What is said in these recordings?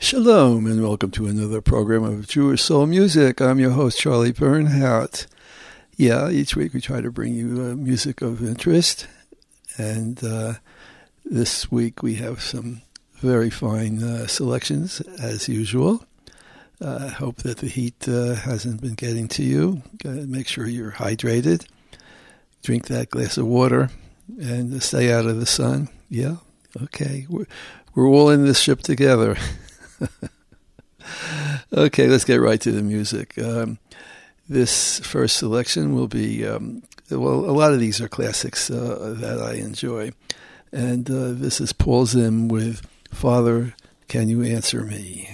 Shalom and welcome to another program of Jewish Soul Music. I'm your host, Charlie Bernhardt. Yeah, each week we try to bring you music of interest, and this week we have some very fine selections, as usual. I hope that the heat hasn't been getting to you. Make sure you're hydrated. Drink that glass of water and stay out of the sun. Yeah, okay. We're all in this ship together. Okay, let's get right to the music. This first selection will be, a lot of these are classics that I enjoy. And this is Paul Zim with Father, Can You Answer Me?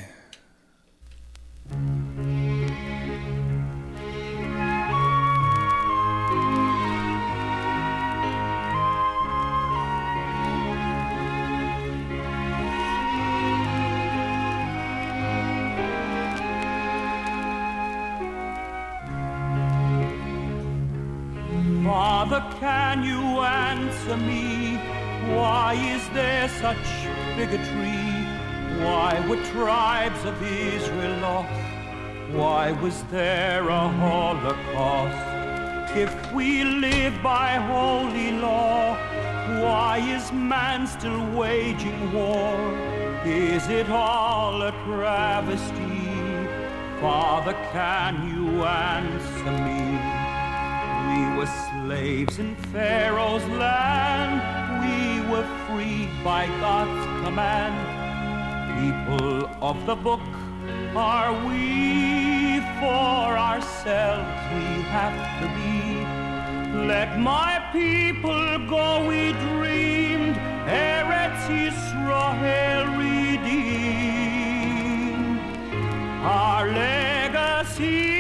Father, can you answer me? Why is there such bigotry? Why were tribes of Israel lost? Why was there a Holocaust? If we live by holy law, why is man still waging war? Is it all a travesty? Father, can you answer me? We were slaves in Pharaoh's land. We were freed by God's command. People of the book are we? For ourselves we have to be. Let my people go, we dreamed. Eretz Yisrael redeemed. Our legacy.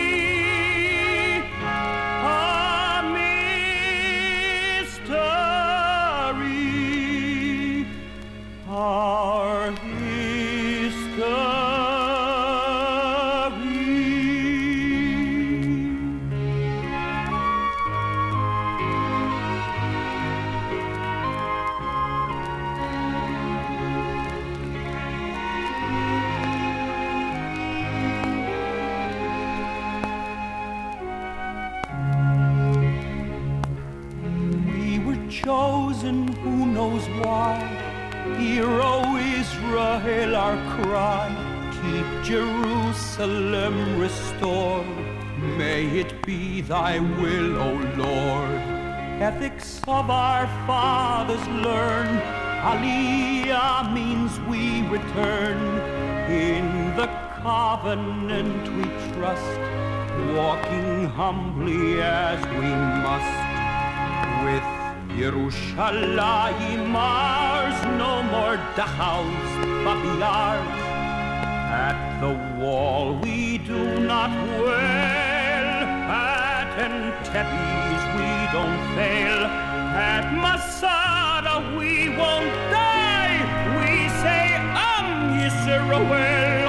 Our history. We were chosen, who knows why? Hear, O Israel, our cry. Keep Jerusalem restored. May it be thy will, O Lord. Ethics of our fathers learn. Aliyah means we return. In the covenant we trust, walking humbly as we must. With Yerushalayim Mars, no more Dachaus, but yards. At the wall we do not wail. At Entebbe we don't fail. At Masada we won't die. We say Yisrael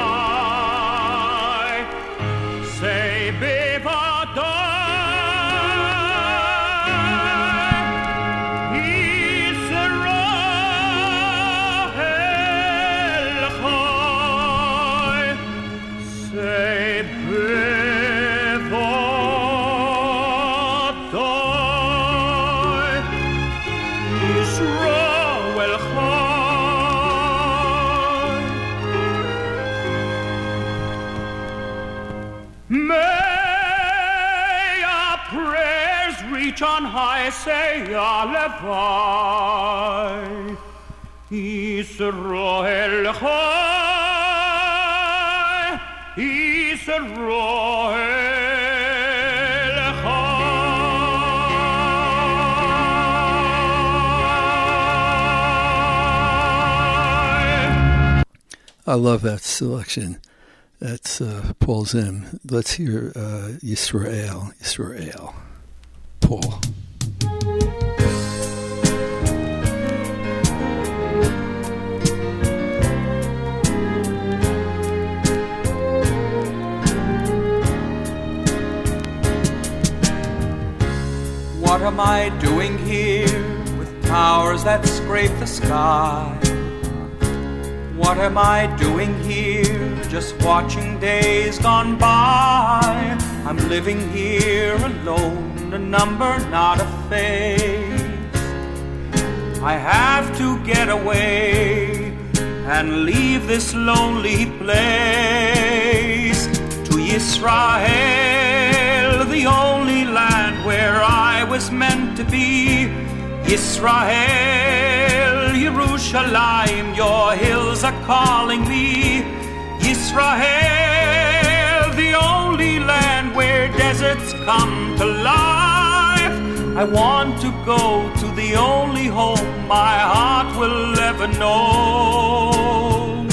Chai. Say Bevadai. On high, say Alevai, Yisrael Chai, Yisrael Chai. I love that selection. That's Paul Zim. Let's hear Yisrael. Paul. What am I doing here with towers that scrape the sky? What am I doing here? Just watching days gone by. I'm living here alone, a number, not a face. I have to get away and leave this lonely place. To Yisrael, the only land where I was meant to be. Yisrael, Yerushalayim, your hills are calling me. Yisrael, the only land where deserts come to life. I want to go to the only home my heart will ever know.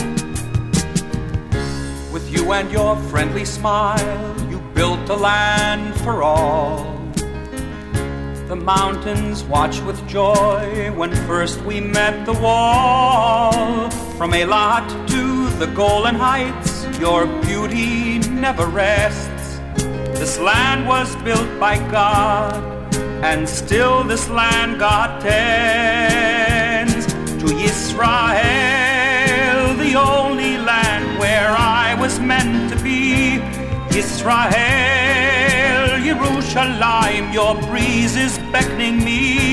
With you and your friendly smile, you built a land for all. The mountains watch with joy when first we met the wall. From Eilat to the Golan Heights, your beauty never rests. This land was built by God, and still this land God tends. To Yisrael, the only land where I was meant to be. Yisrael, Yerushalayim, your breeze is beckoning me.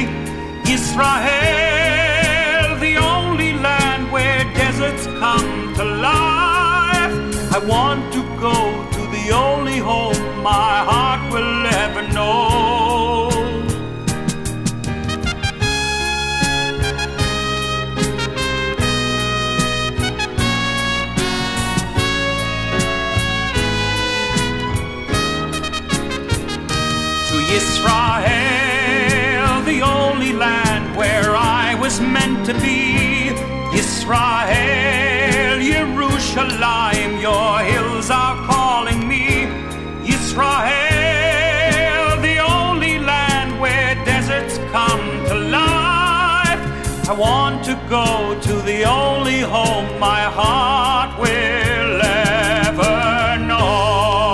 Yisrael, the only land where deserts come to life. I want to go to the only home my heart will ever know. Yisrael, the only land where I was meant to be. Yisrael, Yerushalayim, your hills are calling me. Yisrael, the only land where deserts come to life. I want to go to the only home my heart will ever know.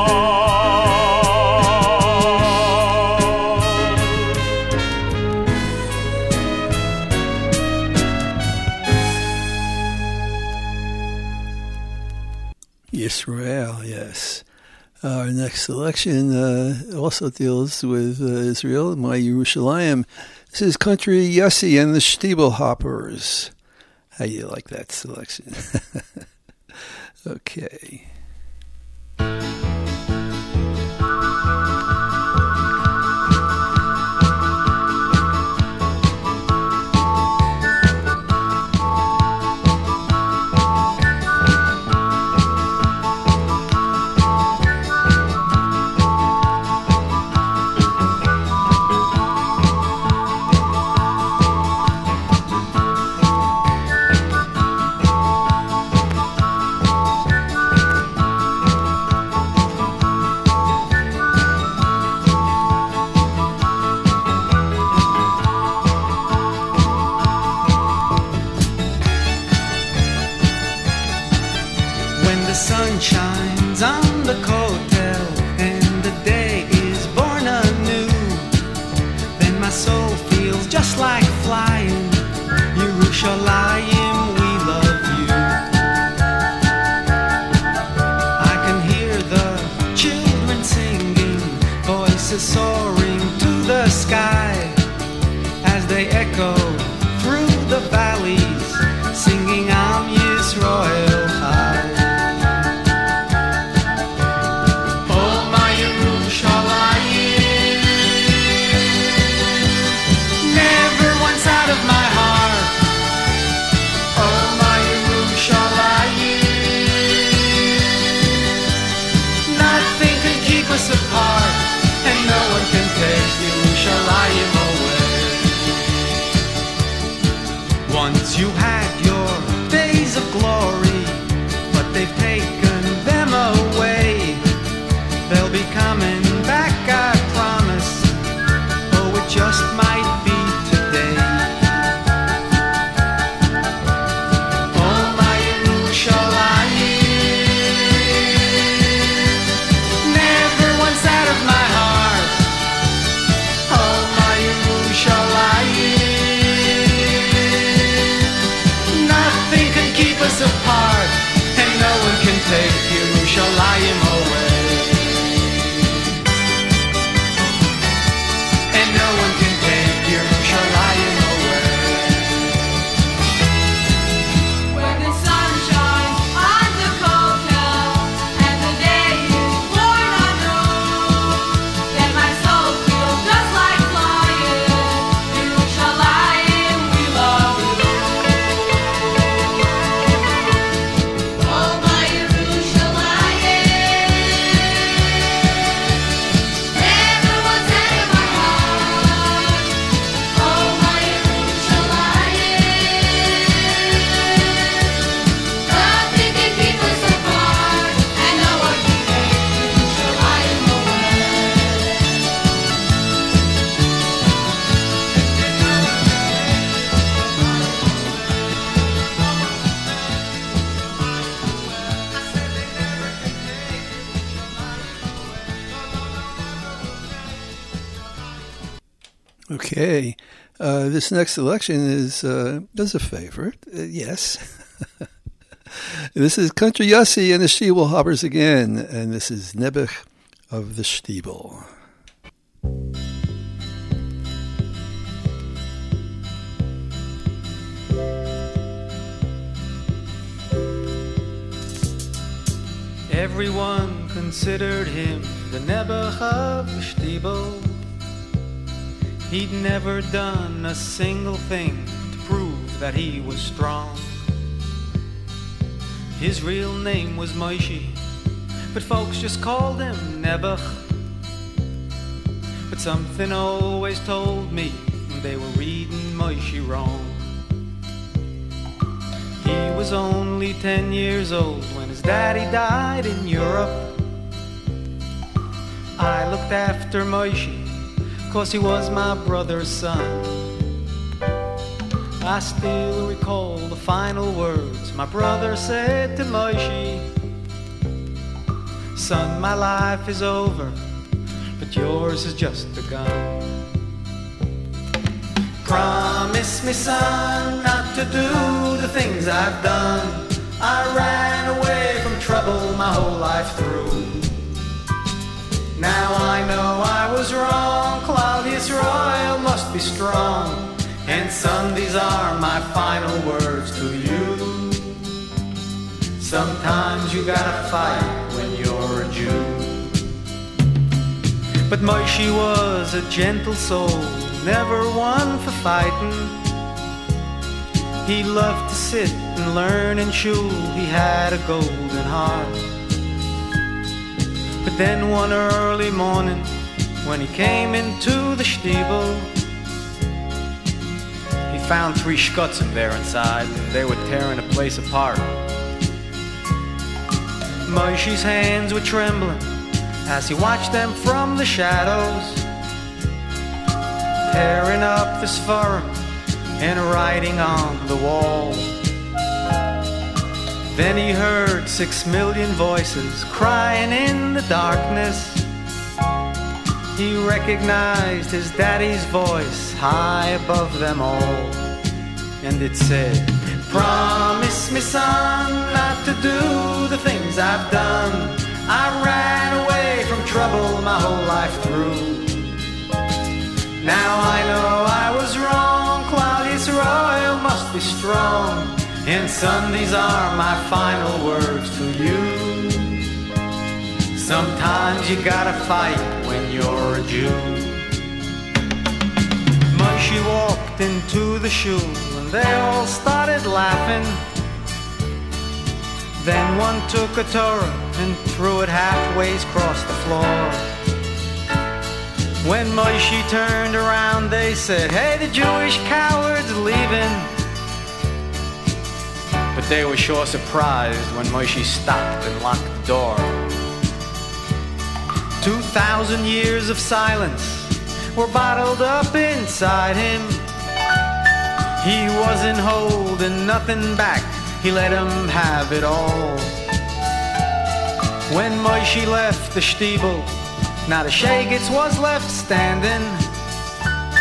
Israel, yes. Our next selection also deals with Israel, My Yerushalayim. This is Country Yossi and the Stiebel Hoppers. How you like that selection? Okay. apart, and no one can take Yerushalayim away. And no one can take Yerushalayim away. When the sun shines on the Kotel and the day is born anew, then my soul feels just like flying. Yerushalayim, we love you. Oh, my Yerushalayim, never was out of my heart. Oh, my Yerushalayim, nothing can keep us apart, and no one can take Yerushalayim away. Okay, this next selection is a favorite. Yes. This is Country Yossi and the Stiebel Hoppers again, and this is Nebuch of the Stiebel. Everyone considered him the Nebuch of the Stiebel. He'd never done a single thing to prove that he was strong. His real name was Moshe, but folks just called him Nebuch. But something always told me they were reading Moshe wrong. He was only 10 years old when his daddy died in Europe. I looked after Moshe, 'cause he was my brother's son. I still recall the final words my brother said to Moshe. Son, my life is over, but yours has just begun. Promise me, son, not to do the things I've done. I ran away from trouble my whole life through. Now I know I was wrong, Klal Yisrael must be strong. And son, these are my final words to you. Sometimes you gotta fight when you're a Jew. But Moshe was a gentle soul, never one for fighting. He loved to sit and learn in shul, he had a golden heart. But then one early morning, when he came into the Stiebel, he found 3 shkutzim there inside, and they were tearing the place apart. Moshe's hands were trembling as he watched them from the shadows, tearing up the Sfarim and writing on the wall. Then he heard 6 million voices crying in the darkness. He recognized his daddy's voice high above them all, and it said, promise me, son, not to do the things I've done. I ran away from trouble my whole life through. Now I know I was wrong, Klal Yisrael must be strong. And son, these are my final words to you. Sometimes you gotta fight when you're a Jew. Moshe walked into the shul and they all started laughing. Then one took a Torah and threw it halfway across the floor. When Moshe turned around, they said, hey, the Jewish coward's leaving. But they were sure surprised when Moshe stopped and locked the door. 2,000 years of silence were bottled up inside him. He wasn't holding nothing back, he let him have it all. When Moshe left the Stiebel, not a Shagitz was left standing.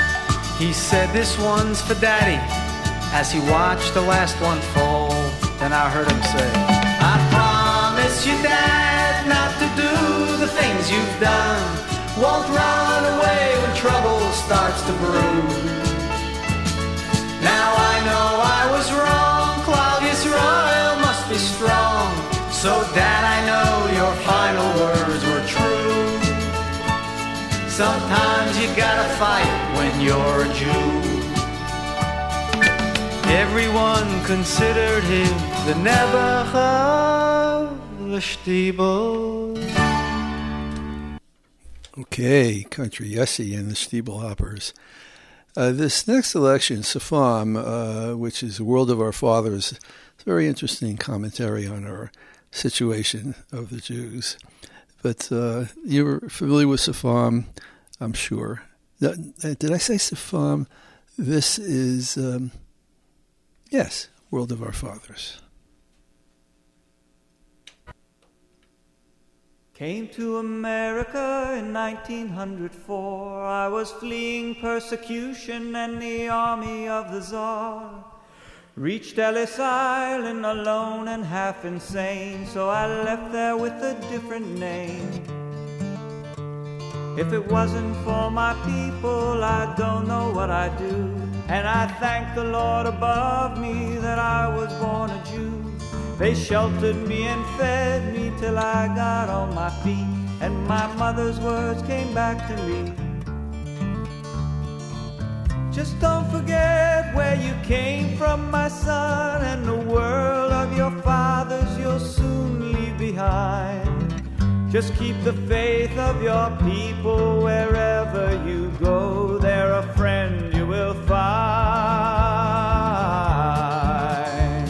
He said, this one's for Daddy, as he watched the last one fall. Then and I heard him say, I promise you, Dad, not to do the things you've done. Won't run away when trouble starts to brew. Now I know I was wrong, Claudius Royal must be strong. So Dad, I know your final words were true. Sometimes you gotta fight when you're a Jew. Everyone considered him the Nebuch of the Stiebel. Okay, Country Yessie and the Stiebelhoppers. This next selection, Safam, which is The World of Our Fathers, it's a very interesting commentary on our situation of the Jews. But you're familiar with Safam, I'm sure. Did I say Safam? This is, yes, World of Our Fathers. Came to America in 1904. I was fleeing persecution and the army of the Tsar. Reached Ellis Island alone and half insane, so I left there with a different name. If it wasn't for my people, I don't know what I'd do. And I thank the Lord above me that I was born a Jew. They sheltered me and fed me till I got on my feet, and my mother's words came back to me. Just don't forget where you came from, my son, and the world of your fathers you'll soon leave behind. Just keep the faith of your people wherever you go. They're a friend you will find.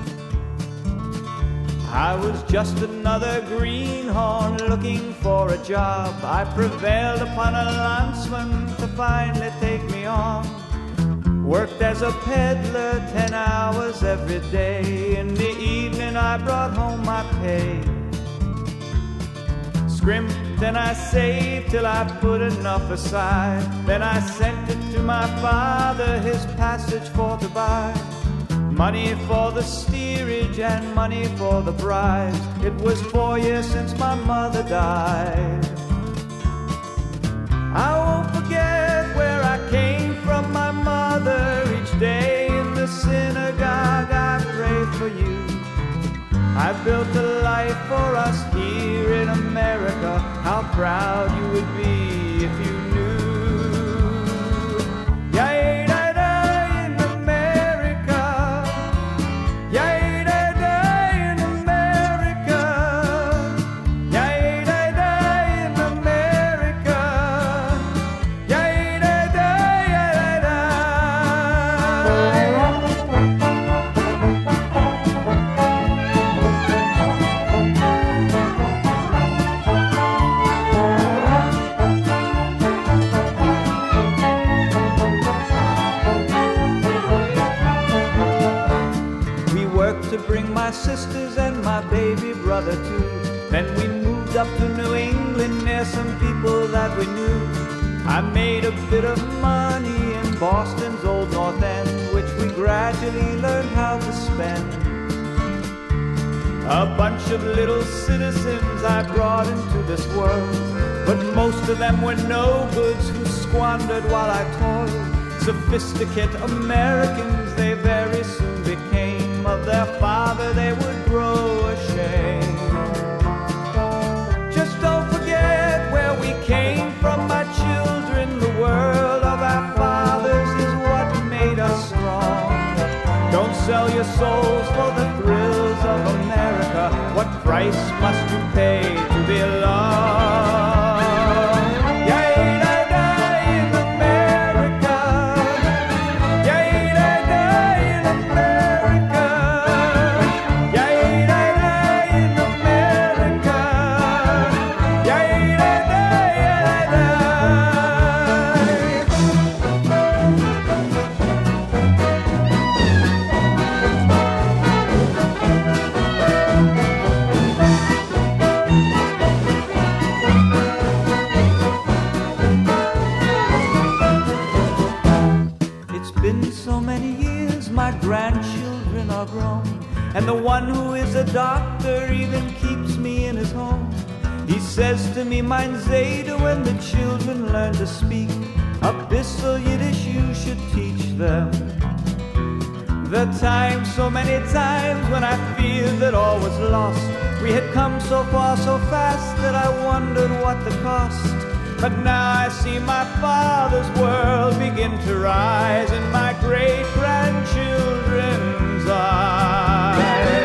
I was just another greenhorn looking for a job. I prevailed upon a landsman to finally take me on. Worked as a peddler 10 hours every day. In the evening I brought home my pay. Scrimped and I saved till I put enough aside. Then I sent it to my father, his passage for to buy. Money for the steerage and money for the bribes. It was 4 years since my mother died. I won't forget where I came from, my mother. Each day in the synagogue I pray for you. I built a life for us here in America. How proud you would be if you knew. My sisters and my baby brother too. Then we moved up to New England near some people that we knew. I made a bit of money in Boston's old North End, which we gradually learned how to spend. A bunch of little citizens I brought into this world, but most of them were no goods who squandered while I toiled. Sophisticate Americans they very soon became. Of their father they would grow ashamed. Just don't forget where we came from, my children. The world of our fathers is what made us strong. Don't sell your souls for the thrills of America. What price must you pay to belong? doctor even keeps me in his home. He says to me, mein Zayde, when the children learn to speak a bissel Yiddish, you should teach them. The time, so many times when I feared that all was lost, we had come so far so fast that I wondered what the cost. But now I see my father's world begin to rise in my great-grandchildren's eyes.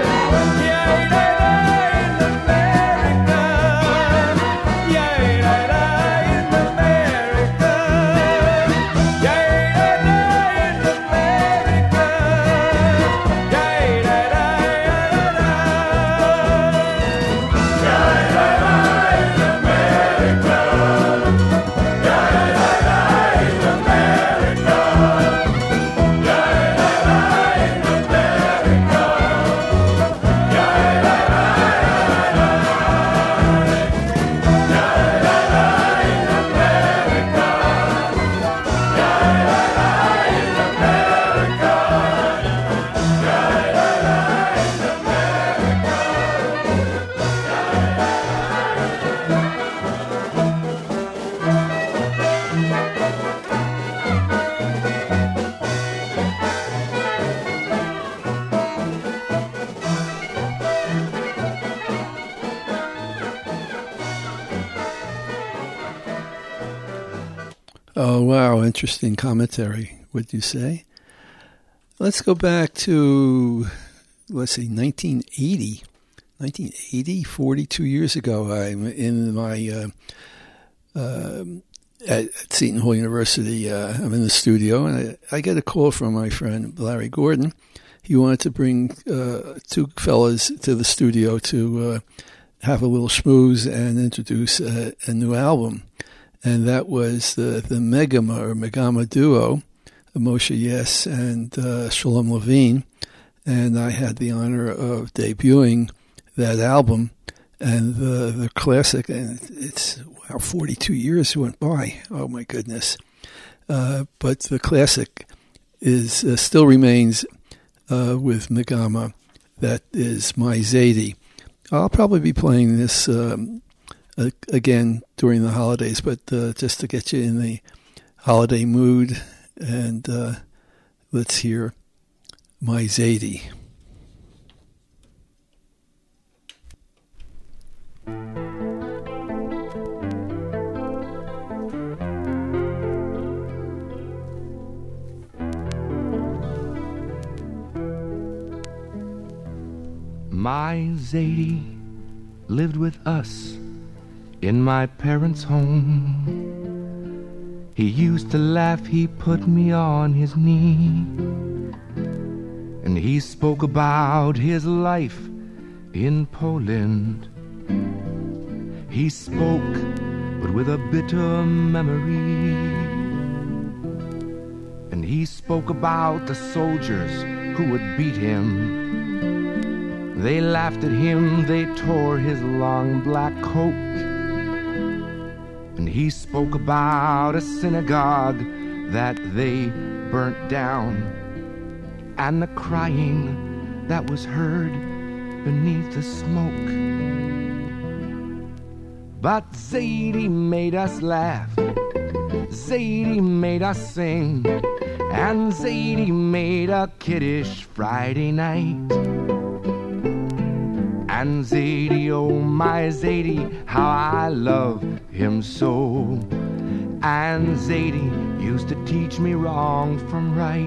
Oh, wow. Interesting commentary, would you say? Let's go back to, let's see, 1980. 1980, 42 years ago, I'm in my, at Seton Hall University, I'm in the studio, and I get a call from my friend Larry Gordon. He wanted to bring two fellas to the studio to have a little schmooze and introduce a new album. And that was the Megama duo, Moshe Yes and Shalom Levine. And I had the honor of debuting that album and the classic. And it's, wow, 42 years went by. Oh, my goodness. But the classic is still remains with Megama. That is My Zadie. I'll probably be playing this again during the holidays, but just to get you in the holiday mood, and let's hear My Zadie. My Zadie lived with us in my parents' home. He used to laugh, he put me on his knee, and he spoke about his life in Poland. He spoke, but with a bitter memory, and he spoke about the soldiers who would beat him. They laughed at him, they tore his long black coat. And he spoke about a synagogue that they burnt down, and the crying that was heard beneath the smoke. But Zadie made us laugh, Zadie made us sing, and Zadie made a kiddish Friday night. And Zadie, oh my Zadie, how I love him so. And Zadie used to teach me wrong from right.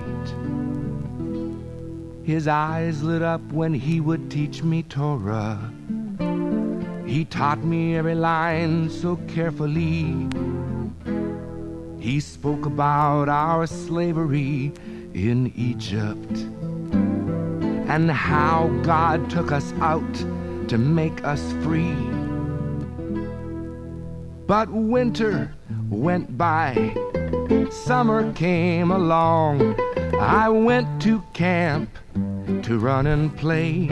His eyes lit up when he would teach me Torah. He taught me every line so carefully. He spoke about our slavery in Egypt, and how God took us out to make us free. But winter went by, summer came along. I went to camp to run and play.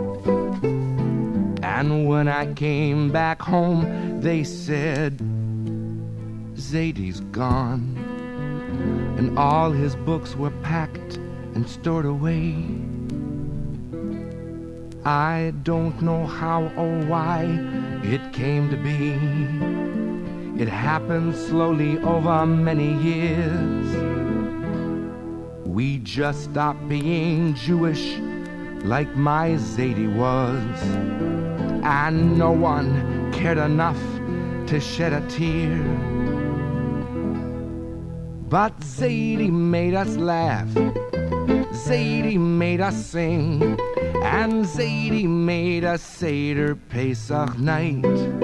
And when I came back home, they said, Zadie's gone, and all his books were packed and stored away. I don't know how or why it came to be. It happened slowly over many years. We just stopped being Jewish like my Zadie was, and no one cared enough to shed a tear. But Zadie made us laugh, Zadie made us sing, and Zadie made us Seder Pesach night.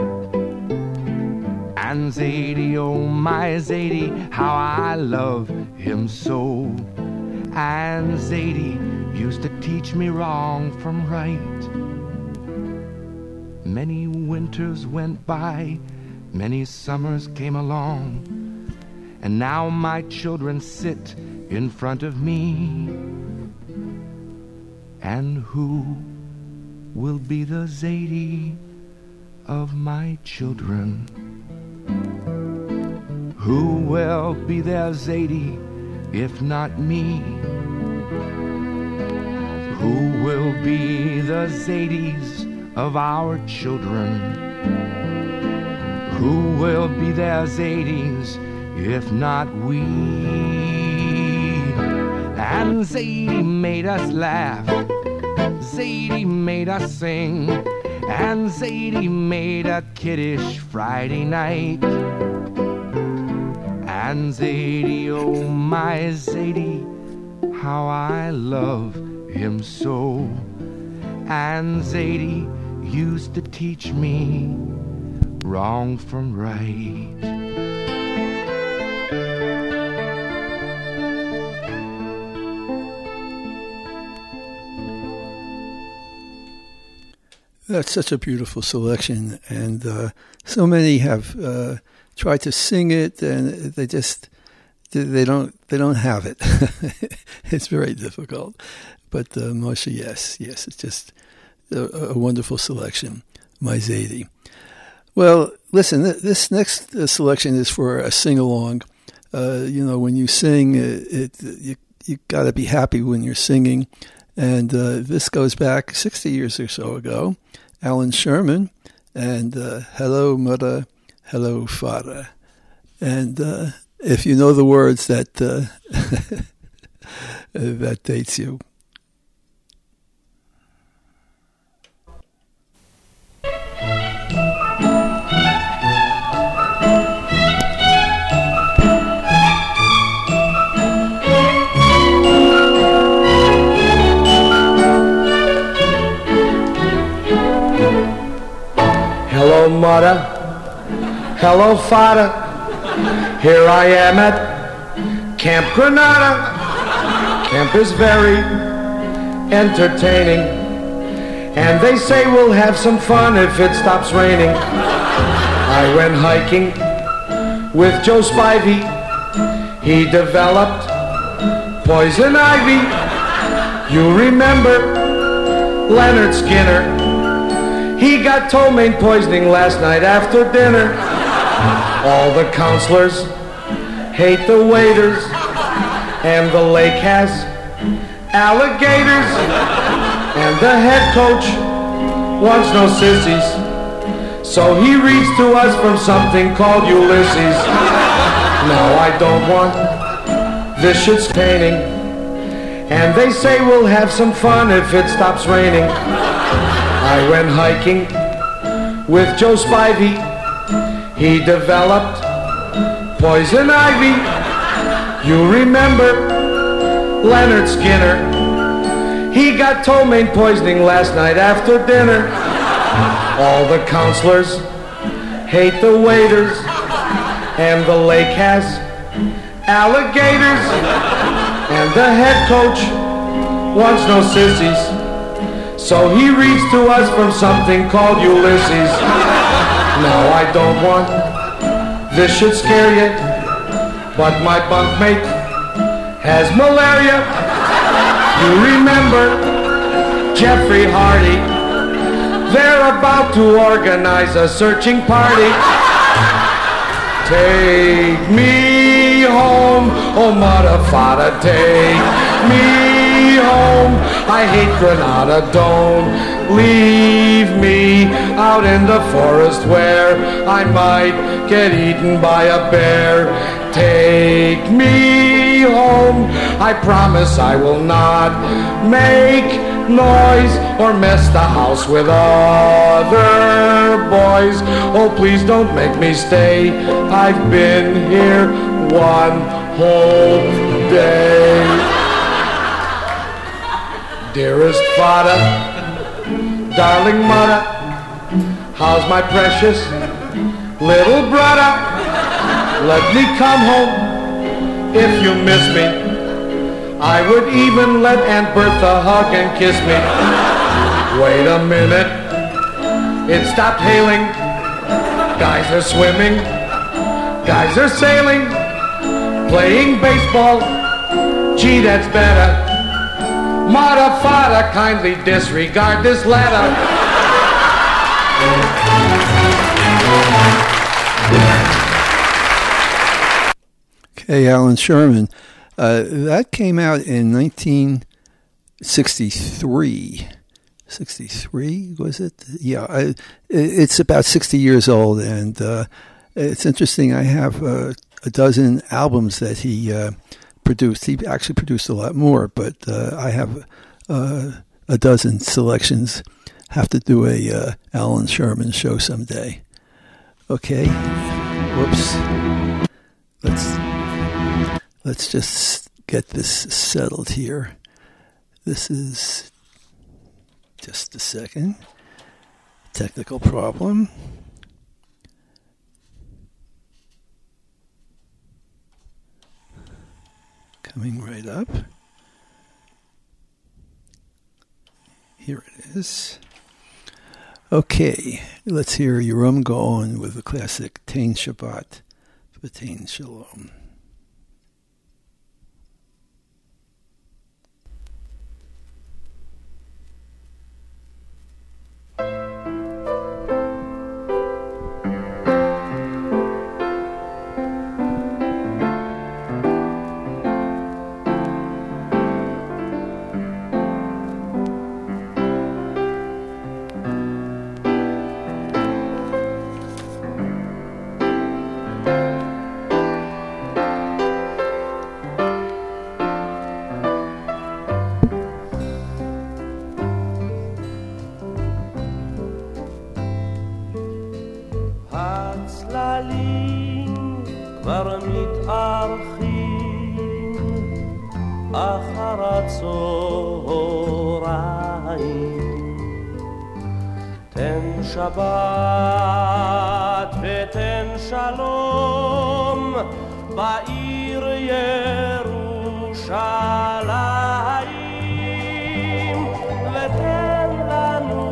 And Zadie, oh my Zadie, how I love him so. And Zadie used to teach me wrong from right. Many winters went by, many summers came along, and now my children sit in front of me. And who will be the Zadie of my children? Who will be their Zadie if not me? Who will be the Zadies of our children? Who will be their Zadies if not we? And Zadie made us laugh, Zadie made us sing, and Zadie made a kiddish Friday night. And Zadie, oh my Zadie, how I love him so. And Zadie used to teach me wrong from right. That's such a beautiful selection, and so many have tried to sing it, and they don't have it. It's very difficult. But Moshe, yes, it's just a wonderful selection, my Zadie. Well, listen, this next selection is for a sing-along. When you sing, you got to be happy when you're singing. And this goes back 60 years or so ago. Alan Sherman and Hello Mother, Hello Father. And if you know the words, that that dates you. Hello, Mother. Hello, Father. Here I am at Camp Granada. Camp is very entertaining, and they say we'll have some fun if it stops raining. I went hiking with Joe Spivey. He developed poison ivy. You remember Leonard Skinner? He got ptomaine poisoning last night after dinner. All the counselors hate the waiters, and the lake has alligators, and the head coach wants no sissies, so he reads to us from something called Ulysses. Now I don't want this shit's painting, and they say we'll have some fun if it stops raining. I went hiking with Joe Spivey. He developed poison ivy. You remember Leonard Skinner? He got ptomaine poisoning last night after dinner. All the counselors hate the waiters, and the lake has alligators, and the head coach wants no sissies, so he reads to us from something called Ulysses. Now I don't want this should scare you, but my bunkmate has malaria. You remember Jeffrey Hardy? They're about to organize a searching party. Take me home, oh mother, father, take me home. I hate Granada. Don't leave me out in the forest where I might get eaten by a bear. Take me home. I promise I will not make noise or mess the house with other boys. Oh, please don't make me stay. I've been here one whole day. Dearest father, darling mother, how's my precious little brother? Let me come home if you miss me. I would even let Aunt Bertha hug and kiss me. Wait a minute, it stopped hailing. Guys are swimming, guys are sailing, playing baseball. Gee, that's better. Mother, father, kindly disregard this letter. Okay, Alan Sherman. That came out in 1963. 63, was it? Yeah, it's about 60 years old, and it's interesting. I have a dozen albums that he produced. He actually produced a lot more, but I have a dozen selections. Have to do a Alan Sherman show someday. Okay. Whoops. Let's just get this settled here. This is just a second. Technical problem. Coming right up. Here it is. Okay, let's hear Yoram Gaon with the classic Tain Shabbat V'Tain Shalom. כבר מתארחים אחר הצהריים. תן שבת ותן שלום בעיר ירושלים, ותן לנו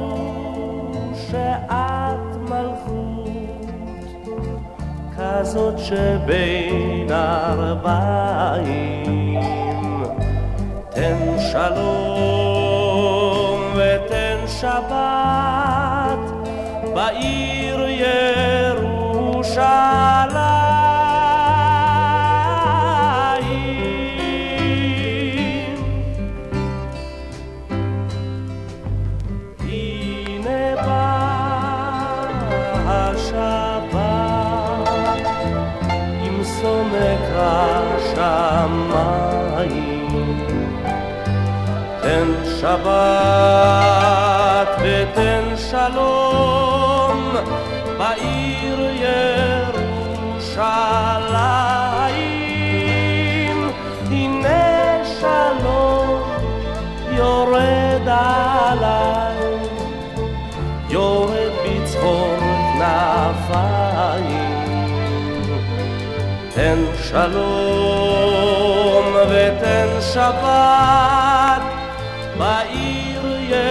שעת מלכות כזאת שבין ארבעים. תן שלום ותן שבת בעיר ירושלים. הנה באה השבת עם סומק השמיים. תן שבת ותן שלום בעיר ירושלים. הנה שלום יורד עליי, יורד בצחור כנפיים. תן שלום ותן שבת בעיר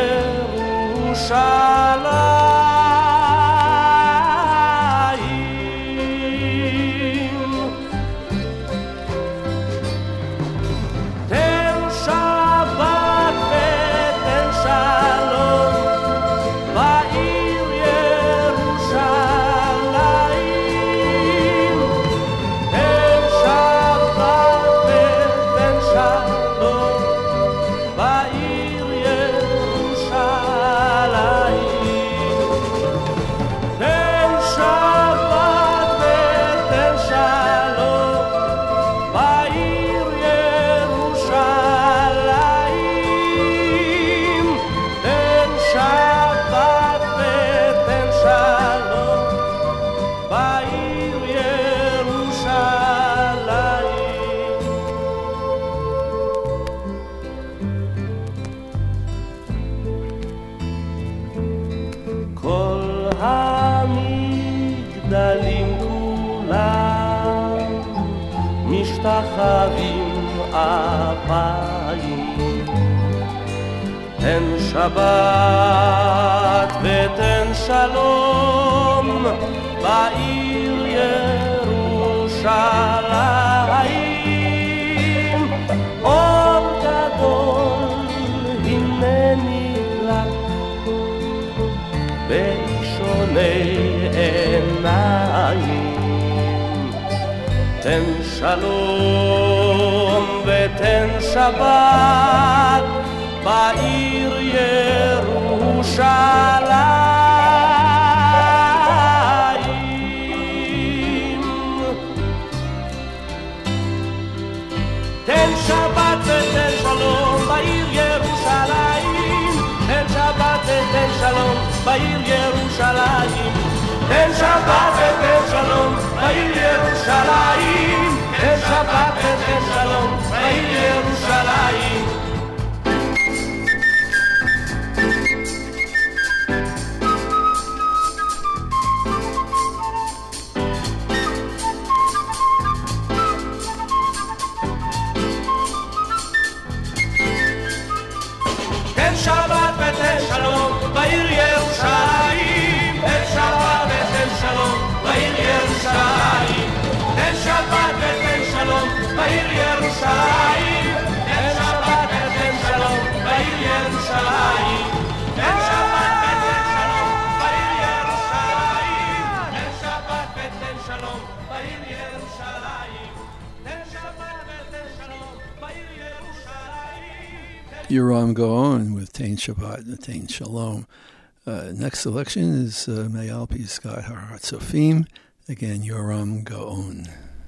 ירושלים. תן שבת ותן שלום בעיר ירושלים. תן שבת ותן שלום בעיר המגדלים כולם משתחווים אפיים. תן שבת ותן שלום בעיר ירושלים. אור גדול הנני לך באישוני עיניים. תן שלום ותן שבת בעיר ירושלים. תן שבת ותן שלום בעיר ירושלים. תן שבת ותן שלום בעיר ירושלים. תן שבת ותן שלום בעיר ירושלים. תן שבת ותן שלום בעיר ירושלים. תן שבת ותן שלום בעיר ירושלים. תן שבת ותן שלום בעיר ירושלים. תן שבת ותן שלום בעיר ירושלים. תן שבת ותן שלום בעיר ירושלים. תן שבת ותן שלום בעיר ירושלים. תן שבת ותן שלום בעיר ירושלים. תן שבת ותן שלום בעיר ירושלים. Yoram Gaon with Tain Shabbat and Tain Shalom. Next selection is Mayal Piskat Haratzofim. Again, Yoram Gaon.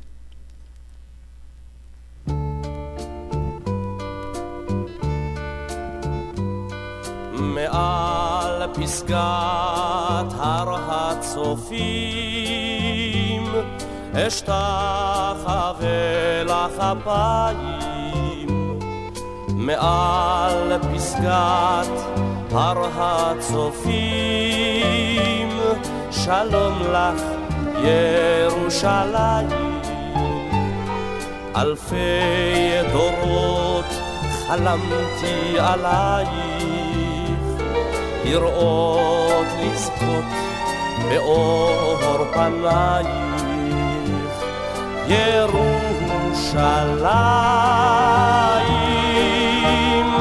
מעל פסגת הר הצופים אשתחווה לך אפיים. מעל פסגת הר הצופים שלום לך ירושלים. אלפי דורות חלמתי עלייך, לראות לזכות באור פנייך ירושלים.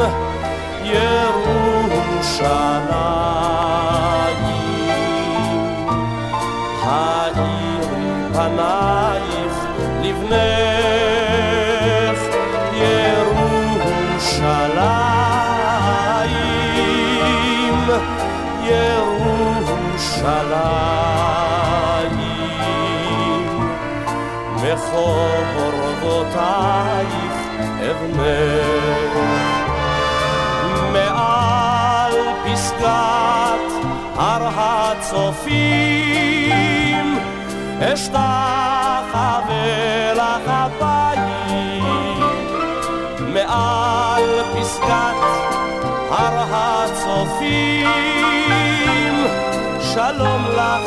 ירושלים האירי פנייך לבנך ירושלים. ירושלים מחורבותייך אבנך. מעל פסגת הר הצופים אשתחווה לך אפיים. מעל פסגת הר הצופים שלום לך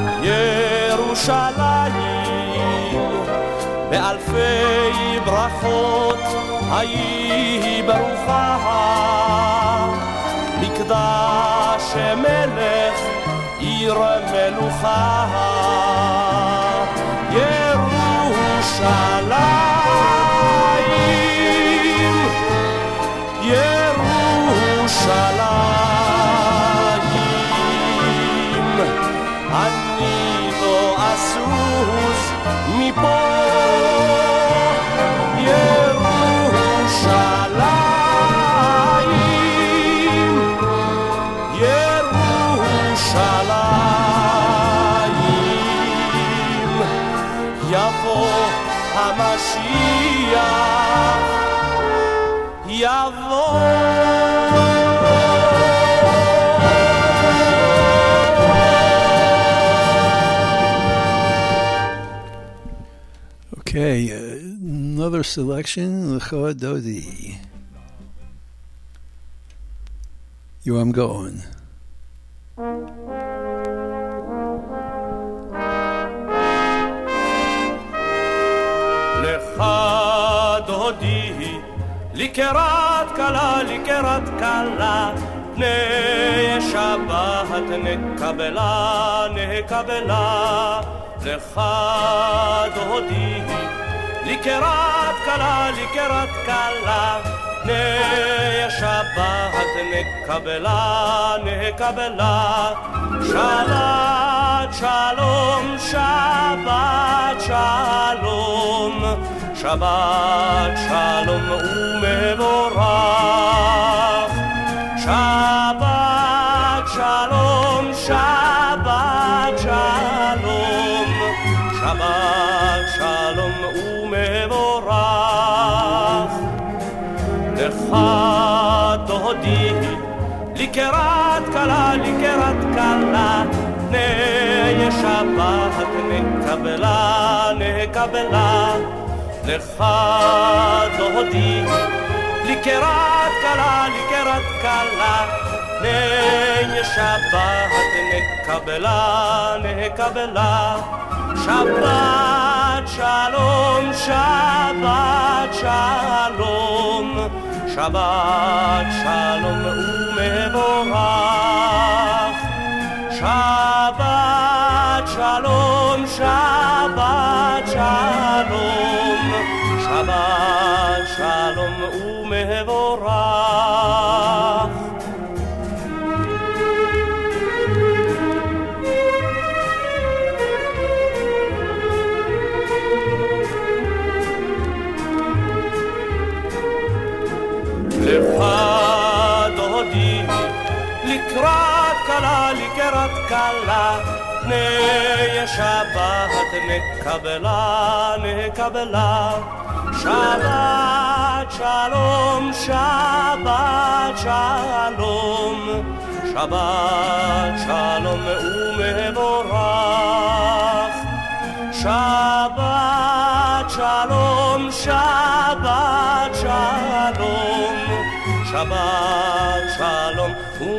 ירושלים. באלפי ברכות היי ברוכה, מקדש מלך עיר מלוכה. ירושלים ירושלים אני לא אסוס מפה. ירושלים ירושלים יבוא המשיח יבוא. Okay, another selection, L'cho Dodi. Yoram Gaon. לקראת כלה, לקראת כלה, פני שבת נקבלה, נקבלה, לך דודי. לקראת כלה, לקראת כלה, פני שבת נקבלה, נקבלה, שבת שלום, שבת שלום, שבת שלום ומבורך, שבת שלום, שבת שלום, שבת שלום ומבורך, לך דודי. לקראת כלה, לקראת כלה, פני שבת נקבלה, נקבלה, לך דודי. לקראת כלה, לקראת כלה, פני שבת נקבלה, נקבלה, שבת שלום, שבת שלום, שבת שלום ומבורך, שבת שלום, שבת שלום, שבת שלום ומבורך. לך דודי, לקראת כלה, לקראת כלה, פני שבת נקבלה, נקבלה, שבת שלום, שבת שלום, שבת שלום ומבורך, שבת שלום, שבת שלום, שבת שלום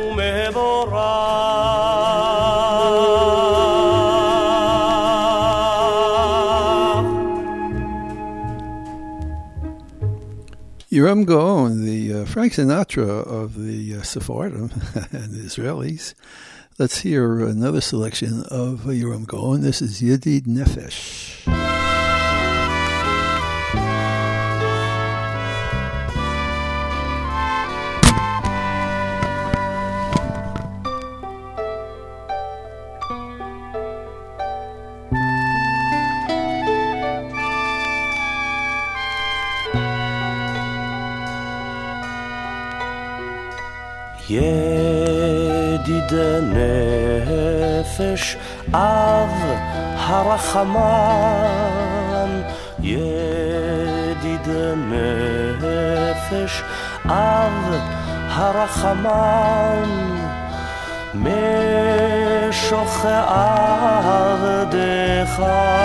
ומבורך. Yoram Gaon, the Frank Sinatra of the Sephardim and the Israelis. Let's hear another selection of Yoram Gaon. This is Yedid Nefesh. ידיד נפש אב הרחמן, ידיד נפש אב הרחמן, משוך עבדך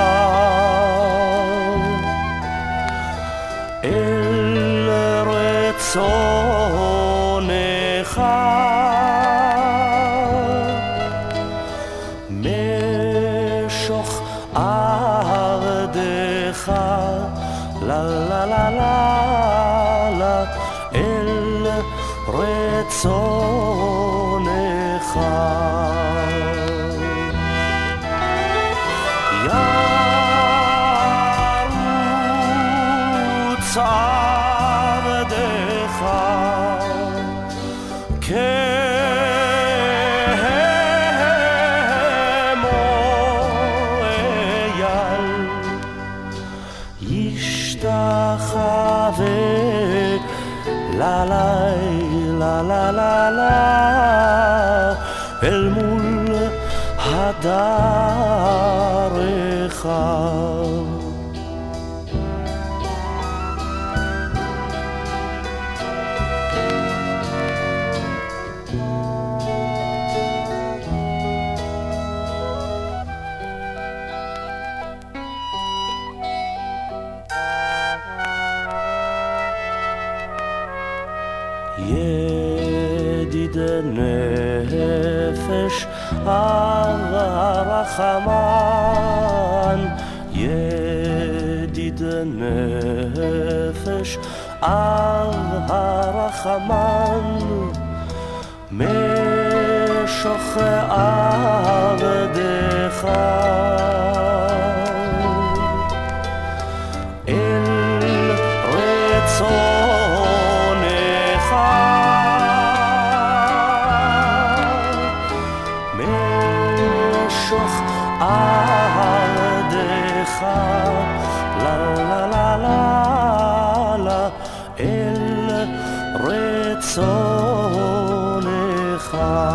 אל רצונך, משוך עבדך לה לה לה לה לה אל רצונך. ירוץ עבדך כמו אייל, ישתחווה לה לה לה לה לה לה אל מול הדרך. ידיד נפש הרחמן, ידיד נפש אב הרחמן משוך עבדך אל רצונך משוך עבדך לה לה לה לה לה אל רצונך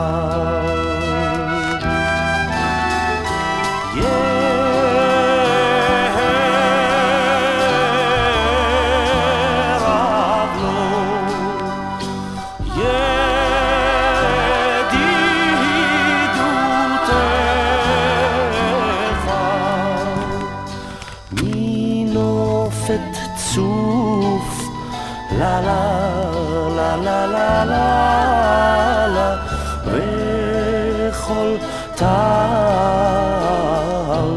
la la la la la la la וכל טעם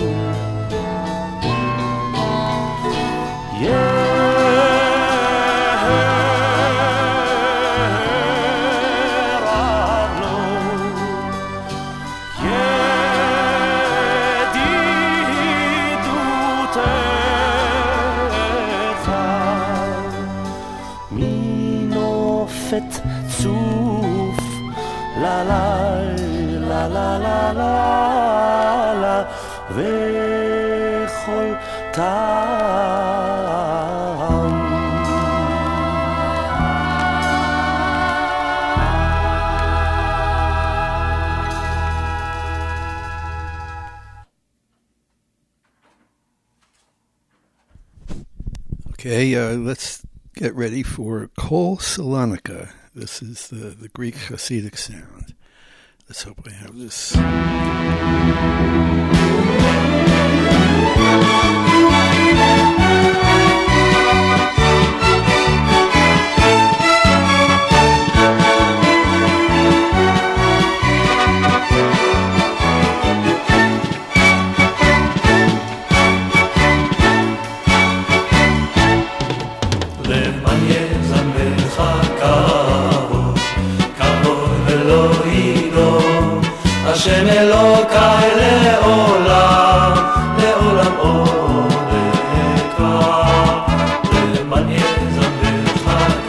ירב לו ידידותך מנופת צוף לה לה לה לה לה לה לה וכל טעם Okay, let's get ready for Kol Salonika. This is the Greek Hasidic sound. Let's hope we have this. השם אלוקי לעולם, לעולם עודך, למען יזמרך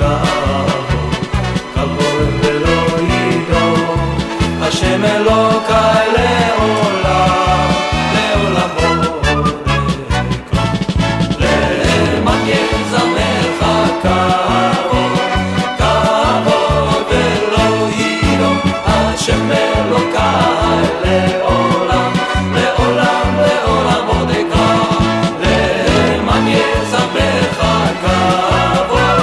כבוד ולא ידום. השם אלוקי לעולם, לעולם עודך, למען יזמרך כבוד ולא ידום. השם אלוקי לעולם, לעולם, לעולם עודך, למען יזמרך כבוד,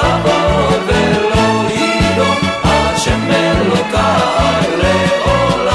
כבוד ולא ידום. השם אלוקי לעולם,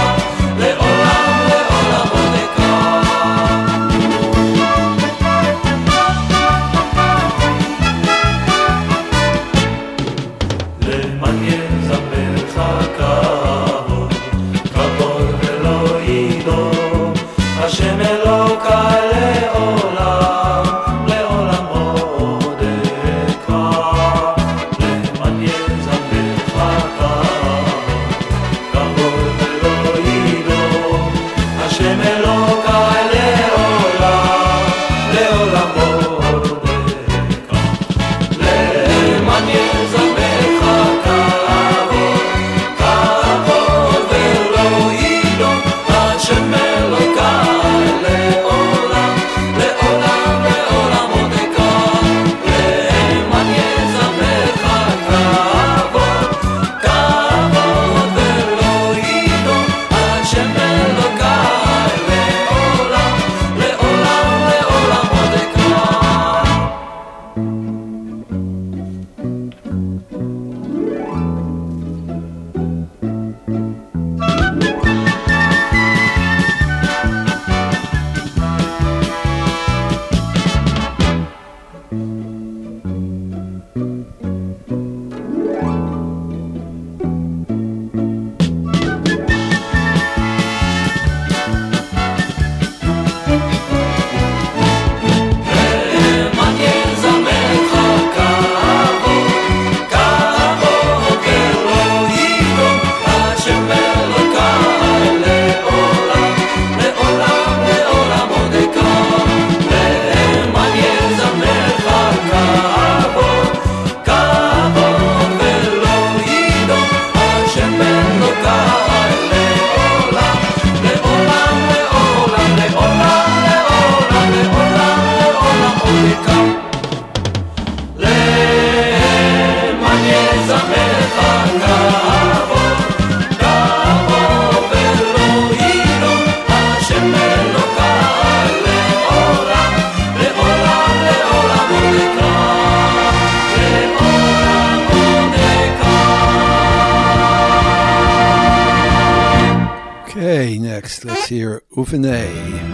Okay, next let's hear Ufenei,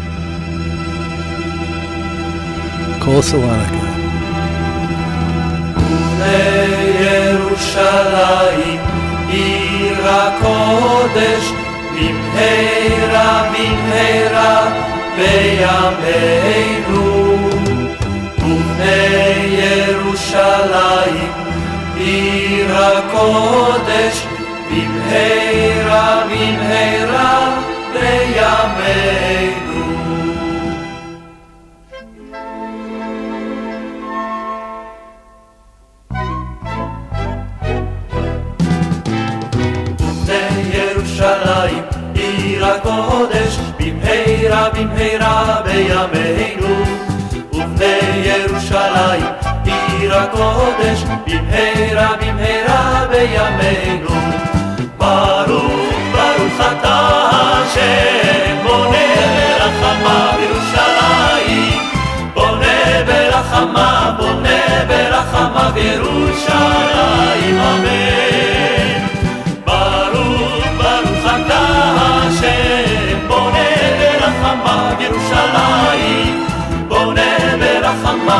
Kol Salonika. ירושלים עיר הקודש במהרה במהרה בימינו ובני ירושלים עיר הקודש במהרה במהרה בימינו ירושלים עיר הקודש במהרה במהרה בימינו ובני ירושלים עיר הקודש במהרה במהרה בימינו ברוך ברוך אתה השם בונה ברחמה בירושלים בונה ברחמה בירושלים אמן ברוך אתה השם בונה ברחמה בירושלים בונה ברחמה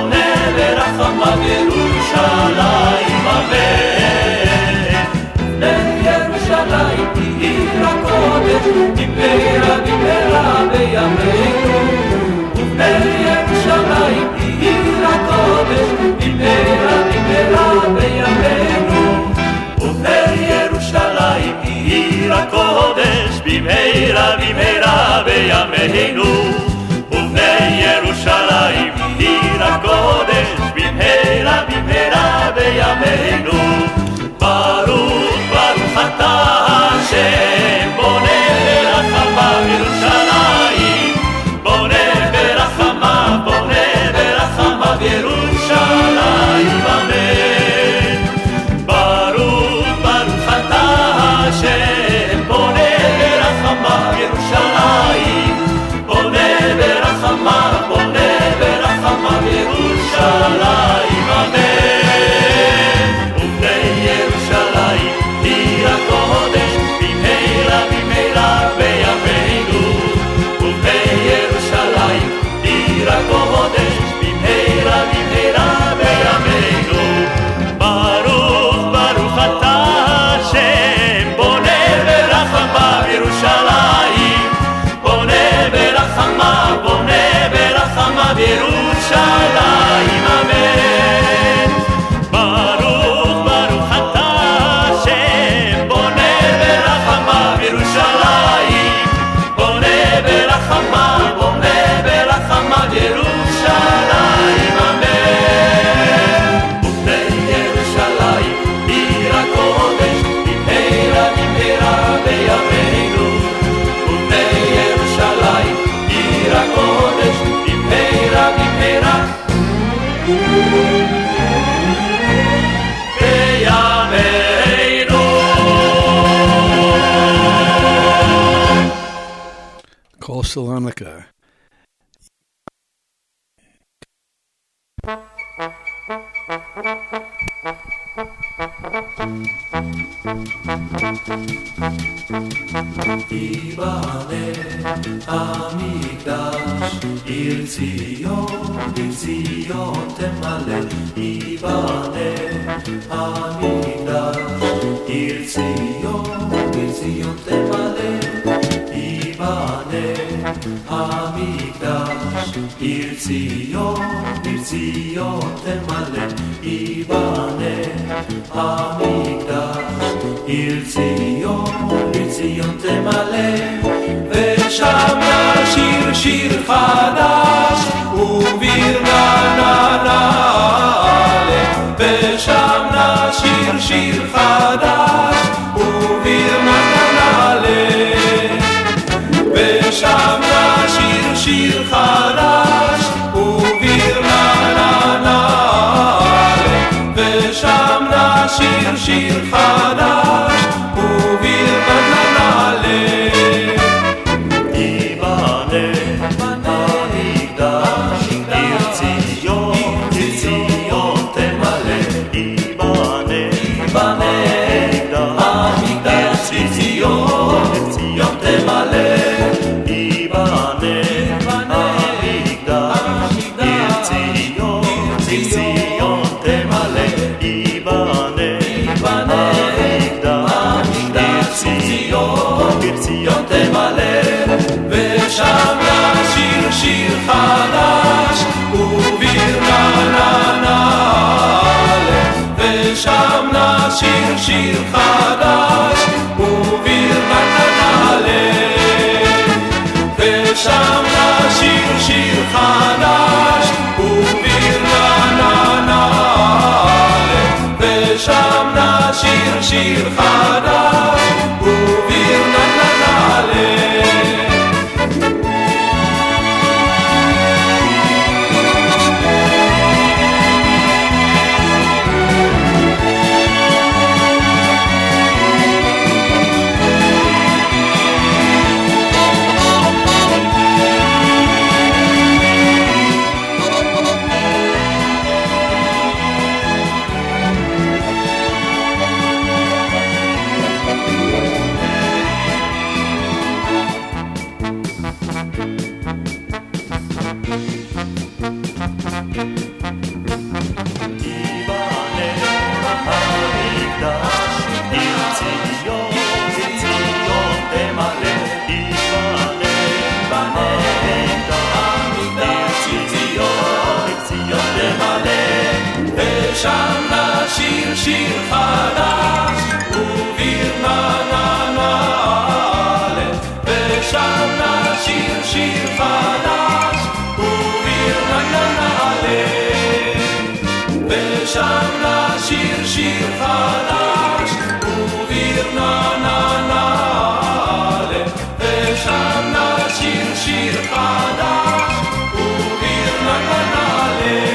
בירושלים אמן לירושלים עיר הקודש במהרה במהרה בימינו ובני ירושלים עיר הקודש במהרה במהרה בימינו ובני ירושלים עיר הקודש במהרה במהרה בימינו ובני ירושלים עיר הקודש במהרה במהרה בימינו ברוך ברוך אתה השם בונה ברחמה בירושלים בונה ברחמה בירושלים אמן ברוך ברוך אתה השם בונה ברחמה בירושלים בונה ברחמה בירושלים אמן ובני ירושלים עיר הקודש במהרה במהרה בימינו ובני ירושלים עיר הקודש במהרה במהרה בימינו ברוך ברוך אתה השם בונה ברחמה בירושלים בונה ברחמה בירושלים אמן ברוך ברוך אתה השם בונה ברחמה בירושלים בונה ברחמה בירושלים אמן ובני ירושלים עיר הקודש במהרה במהרה בימינו ובני ירושלים עיר הקודש במהרה במהרה בימינו Kol Salonika. ייבנה המקדש עיר ציון תמלא ייבנה המקדש עיר ציון תמלא ייבנה המקדש עיר ציון תמלא ייבנה המקדש עיר ציון תמלא ושם נשיר שיר חדש וברננה נעלה ושם נשיר שיר חדש וברננה נעלה ושם נשיר שיר חדש וברננה נעלה ושם נשיר שיר חדש וברננה נעלה ציון תמלא, ושם נשיר שיר חדש, וברננה נעלה, ושם נשיר שיר חדש, וברננה נעלה, ושם נשיר שיר חדש, וברננה נעלה, ושם נשיר שיר חדש, וברננה נעלה. שם נשיר שיר חדש, וברננה נעלה, ושם נשיר שיר חדש, וברננה נעלה, ושם נשיר שיר חדש, וברננה נעלה, ושם נשיר שיר חדש, וברננה נעלה.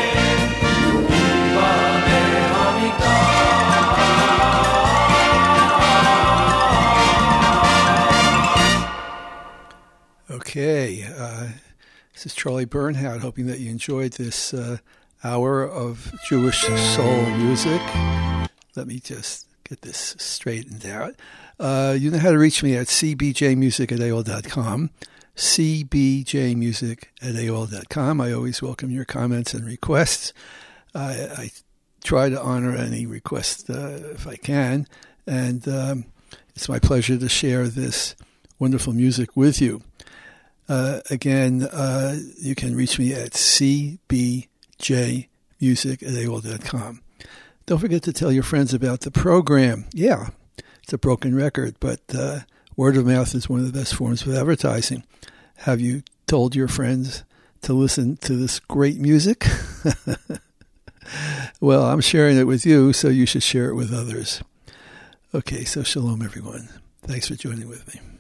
Okay, this is Charlie Bernhardt, hoping that you enjoyed this hour of Jewish soul music. Let me just get this straightened out. You know how to reach me at cbjmusic@aol.com, cbjmusic@aol.com. I always welcome your comments and requests. I try to honor any request if I can, and it's my pleasure to share this wonderful music with you. Again, you can reach me at cbjmusic@aol.com. Don't forget to tell your friends about the program. Yeah, it's a broken record, but word of mouth is one of the best forms of advertising. Have you told your friends to listen to this great music? Well, I'm sharing it with you, so you should share it with others. Okay, so shalom, everyone. Thanks for joining with me.